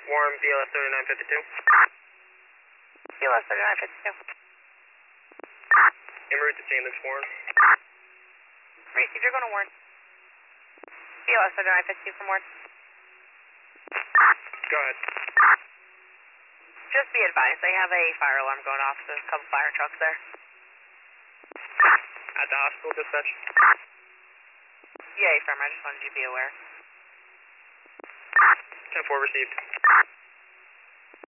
Warren, BLS 3952. BLS 3952. En route to St. Luke's, Warren. Reese, if you're going to Warren. BLS 3952 from Warren. Go ahead. Just be advised, they have a fire alarm going off, so there's a couple fire trucks there. At the hospital, dispatch. Yeah, from, I just wanted you to be aware. 10-4 received.